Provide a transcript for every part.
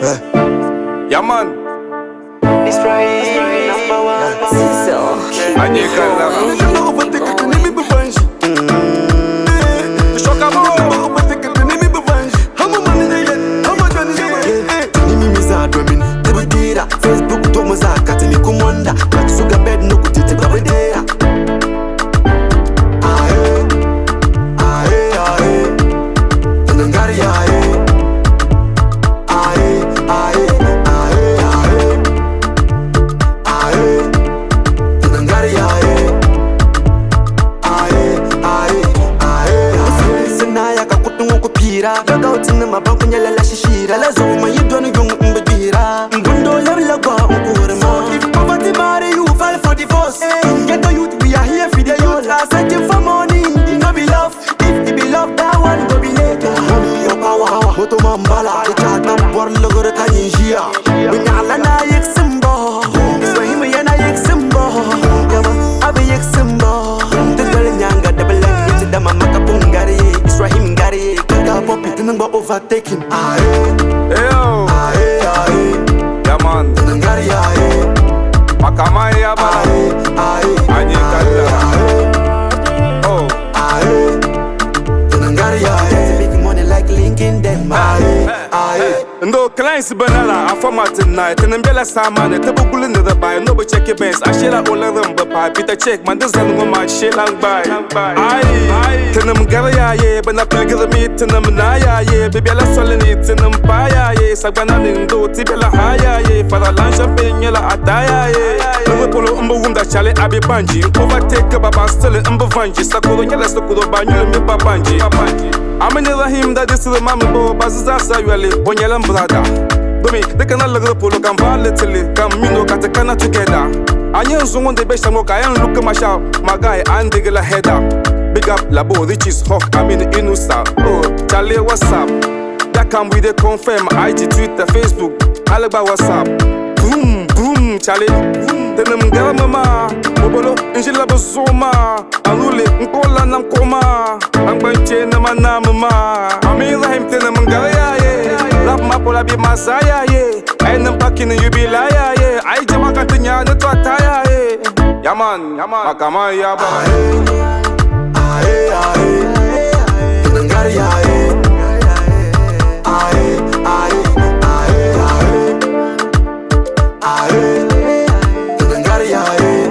Yeah, man. It's right, number one. I need Facebook to muzaka tini kumwanda Nakisuga bed no kutite babedea Ae, ae, ae Tanangari ae Ae, ae, ae, ae Ae, Tanangari ae Ae, ae, ae Sinaya kakutungu kupira Yoga utina mabanku nyala shishira Lezo mayidwani yungu mbedira Mbundo lebla kwa unkurma If poverty marry you fall for divorce Get the youth, we are here for the youth Are searching for money, no be love If it be love, that one go be later Money your power, moto mambala The chat up, world logo the kanyinjia Winyala na yek simbo Swahima yana yek simbo Yama, abe yek simbo Tezwele nyanga, double leg, it's a dama makapungari Israhim ngari, kaka popi, tinangba overtaking Aye, yo. aye, aye Yeah, man. Tanangari aye Makamai ya bala. Aye, Anyi kalla. Oh. aye Tanangari aye Making money like Lincoln them Aye, aye Ndo clients banala a format tonight and mbela samane tabu gulin the buy no be check your banks I share all of them but Peter check man this no my shit lang buy aye tenam garaya ye bana pilgrim me tenam na ya ye baby la soleni tenam pa ya ye sagbana ndo tibela haya ye para lan champagne la ataya ye no polo umbu wunda chale abi banji overtake baba still umbu vanji sakuro nyala sakuro banyu me babanji amene rahim da this the mama bo bazaza sayale bonyala brother domi de kana lagro polo kan valetele kan mino kata kana together anyen zungon de besha mo kayan look masha magai and de la header big up labo riches hawk I mean inusa oh chale what's up that come with the confirm IG Twitter Facebook alaba WhatsApp boom boom chale tenem gara mama bobolo injila bozoma alule nkola na nkoma angbanche na manama amira him tenem gara ye lap mapola bi masaya ye ainam pakine yubila ye ai jama kantanya na twataya ye yaman makama ya ba Aye, aye Tanangari aye Aye, aye, aye, aye Aye Tanangari aye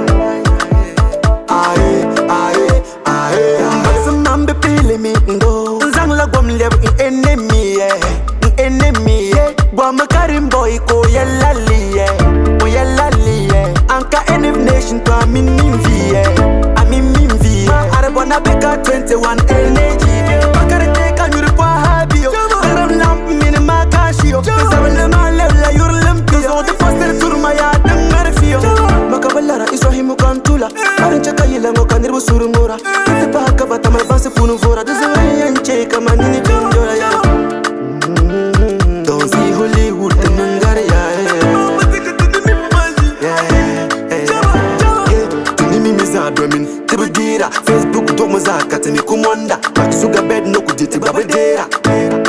Aye, aye, aye Maxim ambe pili mi ndo Nzang la gwam lev enemy enemy Gwam karim boy ko yelali Ko yelali Anka enif nation to amin minvi Amin minvi Arabona beka 21 energy Bakare teka nyuri kwa habio Aram lamp minima kashio Zabale ma levla yur limpio Kazo de poster turma ya dengar fio Makabalara Israhimu kantula Arincha kayila ngo kanirbu surungora Kete paka bata malbanse punu fora Dezanga yanche kama nini pinjora ya Don't see Hollywood Tanangari ya Tunimi miza dwemin Tibugira Facebook to muzaka tini kumwanda Nakisuga bed no kujiti babedera